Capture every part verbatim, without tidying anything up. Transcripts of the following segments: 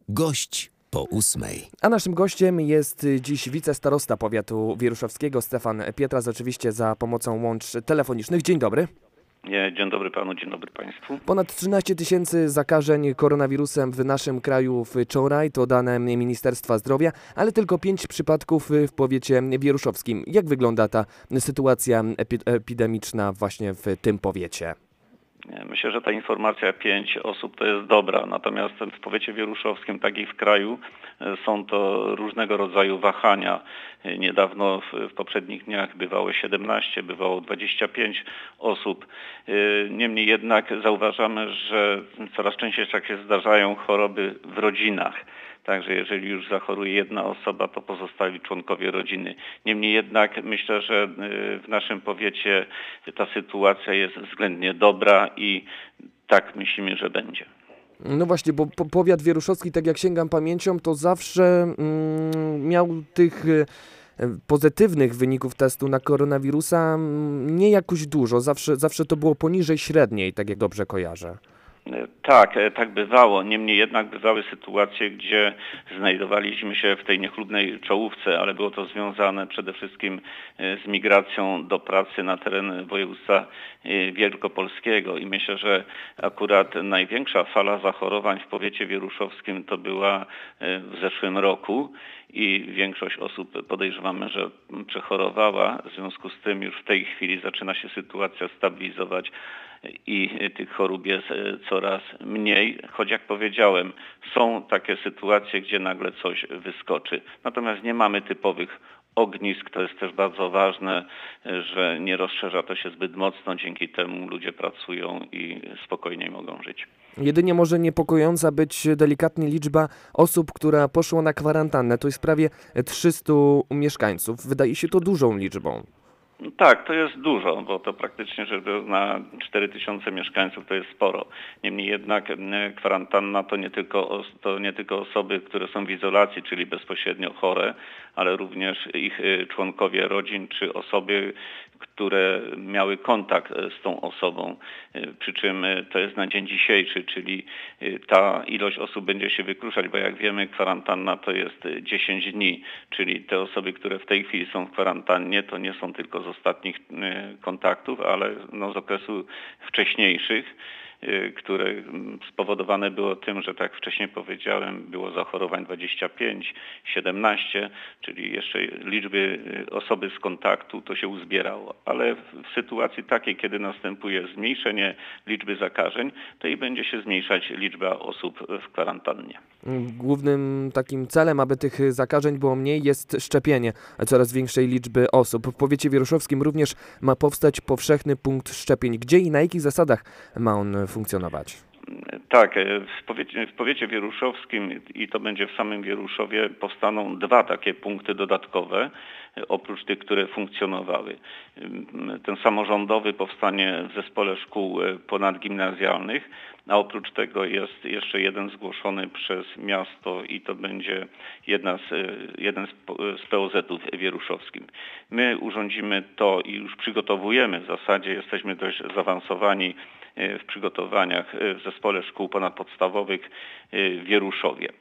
Gość po ósmej. A naszym gościem jest dziś wicestarosta powiatu wieruszowskiego Stefan Pietras, oczywiście za pomocą łącz telefonicznych. Dzień dobry. Dzień dobry panu, dzień dobry państwu. Ponad trzynaście tysięcy zakażeń koronawirusem w naszym kraju wczoraj, to dane Ministerstwa Zdrowia, ale tylko pięć przypadków w powiecie wieruszowskim. Jak wygląda ta sytuacja epi- epidemiczna właśnie w tym powiecie? Myślę, że ta informacja pięć osób to jest dobra, natomiast w powiecie wieruszowskim, tak i w kraju, są to różnego rodzaju wahania. Niedawno w, w poprzednich dniach bywało siedemnaście, bywało dwadzieścia pięć osób. Niemniej jednak zauważamy, że coraz częściej tak się zdarzają choroby w rodzinach. Także jeżeli już zachoruje jedna osoba, to pozostali członkowie rodziny. Niemniej jednak myślę, że w naszym powiecie ta sytuacja jest względnie dobra i tak myślimy, że będzie. No właśnie, bo po, powiat wieruszowski, tak jak sięgam pamięcią, to zawsze mm, miał tych y, pozytywnych wyników testu na koronawirusa mm, nie jakoś dużo. Zawsze, zawsze to było poniżej średniej, tak jak dobrze kojarzę. Tak, tak bywało. Niemniej jednak bywały sytuacje, gdzie znajdowaliśmy się w tej niechlubnej czołówce, ale było to związane przede wszystkim z migracją do pracy na teren województwa wielkopolskiego i myślę, że akurat największa fala zachorowań w powiecie wieruszowskim to była w zeszłym roku i większość osób podejrzewamy, że przechorowała. W związku z tym już w tej chwili zaczyna się sytuacja stabilizować i tych chorób jest coraz mniej, choć jak powiedziałem, są takie sytuacje, gdzie nagle coś wyskoczy. Natomiast nie mamy typowych ognisk, to jest też bardzo ważne, że nie rozszerza to się zbyt mocno, dzięki temu ludzie pracują i spokojniej mogą żyć. Jedynie może niepokojąca być delikatnie liczba osób, która poszła na kwarantannę. To jest prawie trzystu mieszkańców. Wydaje się to dużą liczbą. Tak, to jest dużo, bo to praktycznie, żeby na cztery tysiące mieszkańców to jest sporo. Niemniej jednak kwarantanna to nie, tylko, to nie tylko osoby, które są w izolacji, czyli bezpośrednio chore, ale również ich członkowie rodzin czy osoby, które miały kontakt z tą osobą. Przy czym to jest na dzień dzisiejszy, czyli ta ilość osób będzie się wykluczać, bo jak wiemy kwarantanna to jest dziesięć dni, czyli te osoby, które w tej chwili są w kwarantannie, to nie są tylko z ostatnich kontaktów, ale no z okresu wcześniejszych, które spowodowane było tym, że tak jak wcześniej powiedziałem, było zachorowań dwadzieścia pięć, siedemnaście, czyli jeszcze liczby osoby z kontaktu to się uzbierało. Ale w sytuacji takiej, kiedy następuje zmniejszenie liczby zakażeń, to i będzie się zmniejszać liczba osób w kwarantannie. Głównym takim celem, aby tych zakażeń było mniej, jest szczepienie coraz większej liczby osób. W powiecie wieruszowskim również ma powstać powszechny punkt szczepień. Gdzie i na jakich zasadach ma on funkcjonować? Tak, w powiecie, w powiecie wieruszowskim i to będzie w samym Wieruszowie powstaną dwa takie punkty dodatkowe, oprócz tych, które funkcjonowały. Ten samorządowy powstanie w zespole szkół ponadgimnazjalnych, a oprócz tego jest jeszcze jeden zgłoszony przez miasto i to będzie jedna z, jeden z P O Z-ów wieruszowskim. My urządzimy to i już przygotowujemy, w zasadzie jesteśmy dość zaawansowani w przygotowaniach w zespole szkół ponadpodstawowych w Wieruszowie.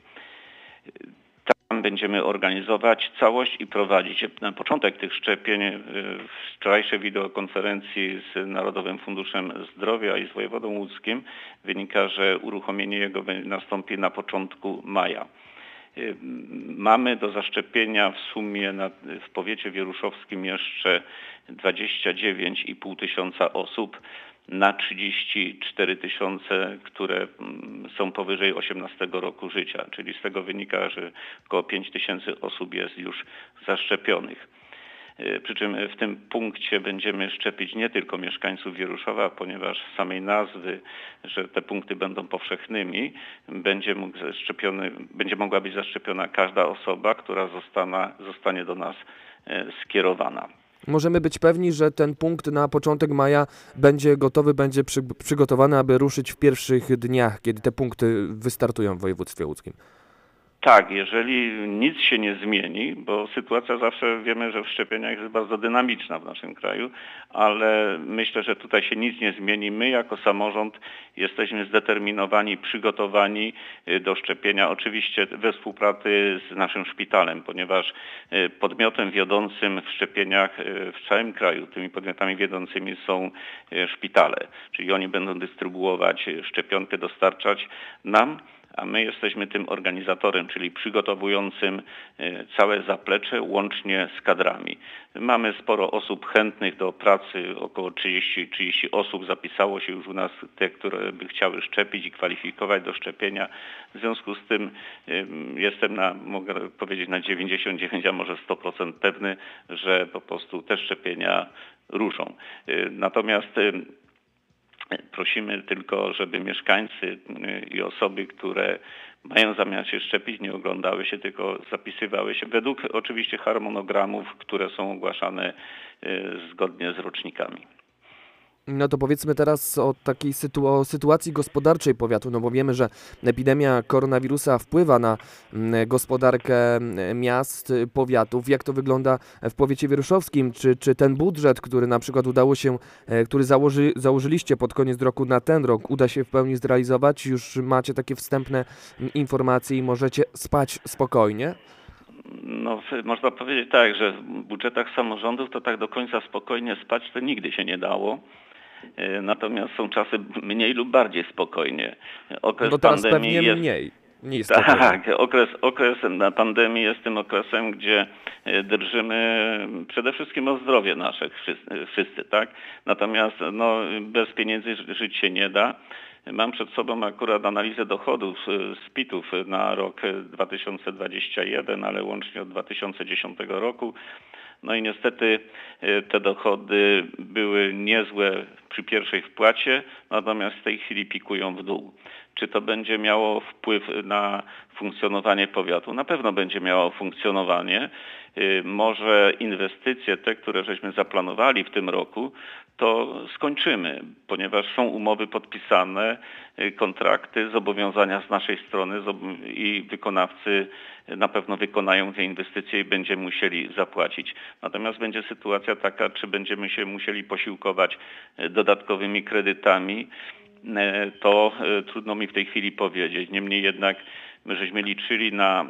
Tam będziemy organizować całość i prowadzić. Na początek tych szczepień w wczorajszej wideokonferencji z Narodowym Funduszem Zdrowia i z wojewodą łódzkim wynika, że uruchomienie jego nastąpi na początku maja. Mamy do zaszczepienia w sumie na, w powiecie wieruszowskim jeszcze dwadzieścia dziewięć i pół tysiąca osób na trzydzieści cztery tysiące, które są powyżej osiemnastego roku życia. Czyli z tego wynika, że około pięć tysięcy osób jest już zaszczepionych. Przy czym w tym punkcie będziemy szczepić nie tylko mieszkańców Wieruszowa, ponieważ z samej nazwy, że te punkty będą powszechnymi, będzie, mógł zaszczepiony, będzie mogła być zaszczepiona każda osoba, która zostana, zostanie do nas skierowana. Możemy być pewni, że ten punkt na początek maja będzie gotowy, będzie przy, przygotowany, aby ruszyć w pierwszych dniach, kiedy te punkty wystartują w województwie łódzkim. Tak, jeżeli nic się nie zmieni, bo sytuacja zawsze wiemy, że w szczepieniach jest bardzo dynamiczna w naszym kraju, ale myślę, że tutaj się nic nie zmieni. My jako samorząd jesteśmy zdeterminowani, przygotowani do szczepienia, oczywiście we współpracy z naszym szpitalem, ponieważ podmiotem wiodącym w szczepieniach w całym kraju, tymi podmiotami wiodącymi są szpitale, czyli oni będą dystrybuować szczepionkę, dostarczać nam, a my jesteśmy tym organizatorem, czyli przygotowującym całe zaplecze łącznie z kadrami. Mamy sporo osób chętnych do pracy, około trzydzieści, trzydzieści osób zapisało się już u nas, te, które by chciały szczepić i kwalifikować do szczepienia. W związku z tym jestem, na, mogę powiedzieć, na dziewięćdziesiąt dziewięć, a może sto procent pewny, że po prostu te szczepienia ruszą. Natomiast prosimy tylko, żeby mieszkańcy i osoby, które mają zamiar się szczepić, nie oglądały się, tylko zapisywały się według oczywiście harmonogramów, które są ogłaszane zgodnie z rocznikami. No to powiedzmy teraz o takiej sytu- o sytuacji gospodarczej powiatu, no bo wiemy, że epidemia koronawirusa wpływa na mm, gospodarkę mm, miast, y, powiatów. Jak to wygląda w powiecie wieruszowskim? Czy, czy ten budżet, który na przykład udało się, e, który założy, założyliście pod koniec roku na ten rok, uda się w pełni zrealizować? Już macie takie wstępne mm, informacje i możecie spać spokojnie? No, można powiedzieć tak, że w budżetach samorządów to tak do końca spokojnie spać to nigdy się nie dało. Natomiast są czasy mniej lub bardziej spokojnie. Okres No teraz pandemii pewnie jest... mniej. Nie jest Tak, okres, okres na pandemii jest tym okresem, gdzie drżymy przede wszystkim o zdrowie nasze wszyscy, wszyscy, tak? Natomiast no, bez pieniędzy żyć się nie da. Mam przed sobą akurat analizę dochodów z P I T-ów na rok dwa tysiące dwudziesty pierwszy, ale łącznie od dwa tysiące dziesiątego roku. No i niestety te dochody były niezłe przy pierwszej wpłacie, natomiast w tej chwili pikują w dół. Czy to będzie miało wpływ na funkcjonowanie powiatu? Na pewno będzie miało funkcjonowanie. Może inwestycje, te, które żeśmy zaplanowali w tym roku, to skończymy, ponieważ są umowy podpisane, kontrakty, zobowiązania z naszej strony i wykonawcy na pewno wykonają te inwestycje i będziemy musieli zapłacić. Natomiast będzie sytuacja taka, czy będziemy się musieli posiłkować dodatkowymi kredytami, to trudno mi w tej chwili powiedzieć. Niemniej jednak my żeśmy liczyli na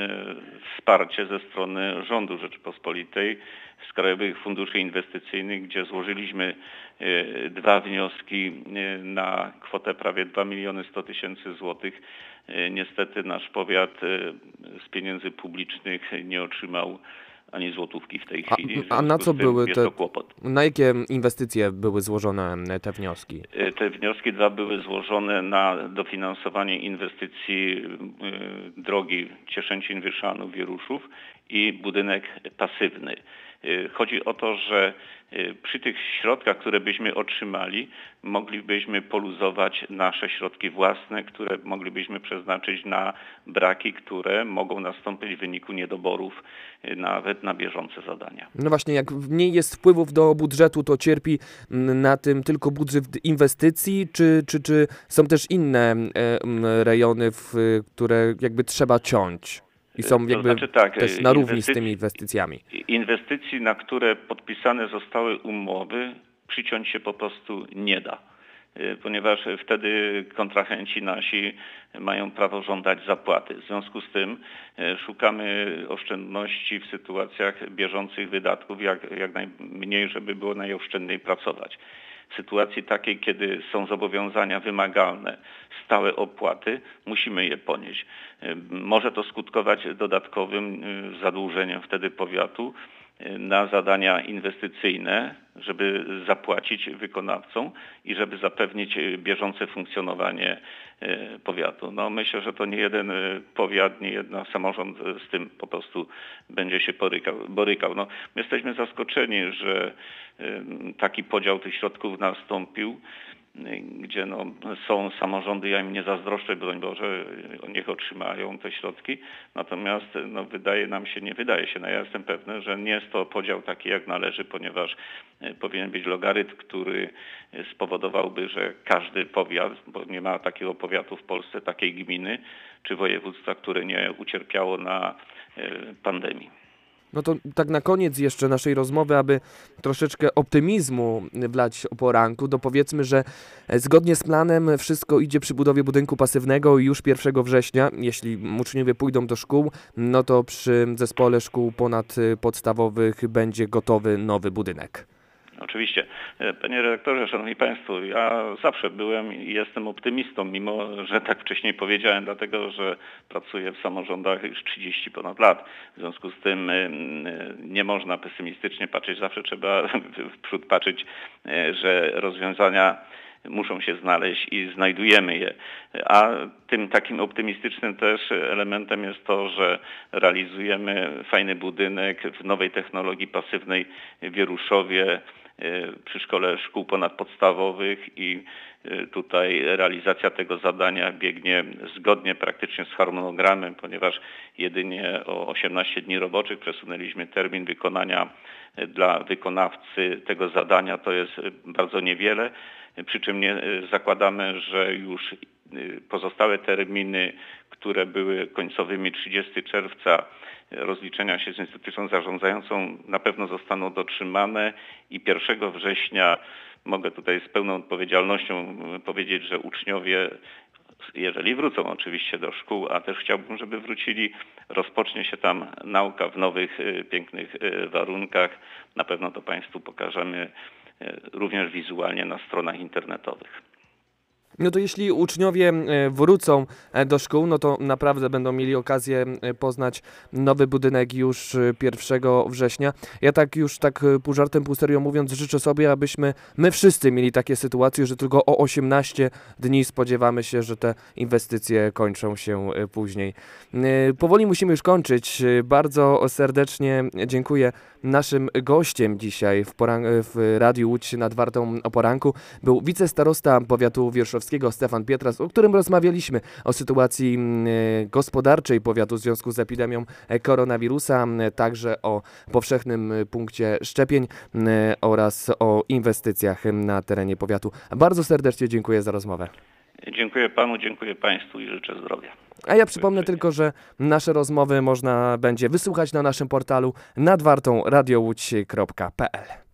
wsparcie ze strony rządu Rzeczypospolitej z Krajowych Funduszy Inwestycyjnych, gdzie złożyliśmy dwa wnioski na kwotę prawie dwa miliony sto tysięcy złotych. Niestety nasz powiat z pieniędzy publicznych nie otrzymał ani złotówki w tej chwili. A, a na co były te, kłopot. Na jakie inwestycje były złożone te wnioski? Te wnioski dwa były złożone na dofinansowanie inwestycji y, drogi Cieszęcin-Wyszanów-Wieruszów i budynek pasywny. Chodzi o to, że przy tych środkach, które byśmy otrzymali, moglibyśmy poluzować nasze środki własne, które moglibyśmy przeznaczyć na braki, które mogą nastąpić w wyniku niedoborów nawet na bieżące zadania. No właśnie, jak mniej jest wpływów do budżetu, to cierpi na tym tylko budżet inwestycji, czy, czy, czy są też inne rejony, w które jakby trzeba ciąć? I są jakby to znaczy tak, też na równi z tymi inwestycjami. Inwestycji, na które podpisane zostały umowy, przyciąć się po prostu nie da, ponieważ wtedy kontrahenci nasi mają prawo żądać zapłaty. W związku z tym szukamy oszczędności w sytuacjach bieżących wydatków, jak, jak najmniej, żeby było najoszczędniej pracować. W sytuacji takiej, kiedy są zobowiązania wymagalne, stałe opłaty, musimy je ponieść. Może to skutkować dodatkowym zadłużeniem wtedy powiatu na zadania inwestycyjne, żeby zapłacić wykonawcom i żeby zapewnić bieżące funkcjonowanie powiatu. No myślę, że to nie jeden powiat, nie jeden samorząd z tym po prostu będzie się borykał. borykał. No, my jesteśmy zaskoczeni, że taki podział tych środków nastąpił. gdzie no, są samorządy, ja im nie zazdroszczę, broń Boże, niech otrzymają te środki, natomiast no, wydaje nam się, nie wydaje się, no ja jestem pewny, że nie jest to podział taki jak należy, ponieważ powinien być logarytm, który spowodowałby, że każdy powiat, bo nie ma takiego powiatu w Polsce, takiej gminy czy województwa, które nie ucierpiało na pandemii. No to tak na koniec jeszcze naszej rozmowy, aby troszeczkę optymizmu wlać o poranku, to powiedzmy, że zgodnie z planem wszystko idzie przy budowie budynku pasywnego i już pierwszego września, jeśli uczniowie pójdą do szkół, no to przy zespole szkół ponadpodstawowych będzie gotowy nowy budynek. Oczywiście. Panie redaktorze, szanowni państwo, ja zawsze byłem i jestem optymistą, mimo że tak wcześniej powiedziałem, dlatego że pracuję w samorządach już trzydzieści ponad lat. W związku z tym nie można pesymistycznie patrzeć, zawsze trzeba w przód patrzeć, że rozwiązania muszą się znaleźć i znajdujemy je. A tym takim optymistycznym też elementem jest to, że realizujemy fajny budynek w nowej technologii pasywnej w Wieruszowie przy Szkole Szkół Ponadpodstawowych i tutaj realizacja tego zadania biegnie zgodnie praktycznie z harmonogramem, ponieważ jedynie o osiemnaście dni roboczych przesunęliśmy termin wykonania dla wykonawcy tego zadania, to jest bardzo niewiele, przy czym nie zakładamy, że już pozostałe terminy, które były końcowymi trzydziestego czerwca rozliczenia się z instytucją zarządzającą, na pewno zostaną dotrzymane i pierwszego września mogę tutaj z pełną odpowiedzialnością powiedzieć, że uczniowie, jeżeli wrócą oczywiście do szkół, a też chciałbym, żeby wrócili, rozpocznie się tam nauka w nowych, pięknych warunkach. Na pewno to Państwu pokażemy również wizualnie na stronach internetowych. No to jeśli uczniowie wrócą do szkół, no to naprawdę będą mieli okazję poznać nowy budynek już pierwszego września. Ja tak już tak pół żartem, pół serio mówiąc, życzę sobie, abyśmy my wszyscy mieli takie sytuacje, że tylko o osiemnaście dni spodziewamy się, że te inwestycje kończą się później. Powoli musimy już kończyć. Bardzo serdecznie dziękuję. Naszym gościem dzisiaj w, poran- w Radiu Łódź nad Wartą o poranku był wicestarosta powiatu wierszowskiego Stefan Pietras, o którym rozmawialiśmy o sytuacji gospodarczej powiatu w związku z epidemią koronawirusa, także o powszechnym punkcie szczepień oraz o inwestycjach na terenie powiatu. Bardzo serdecznie dziękuję za rozmowę. Dziękuję Panu, dziękuję Państwu i życzę zdrowia. A ja przypomnę tylko, że nasze rozmowy można będzie wysłuchać na naszym portalu nad wartą radio łódź kropka p l.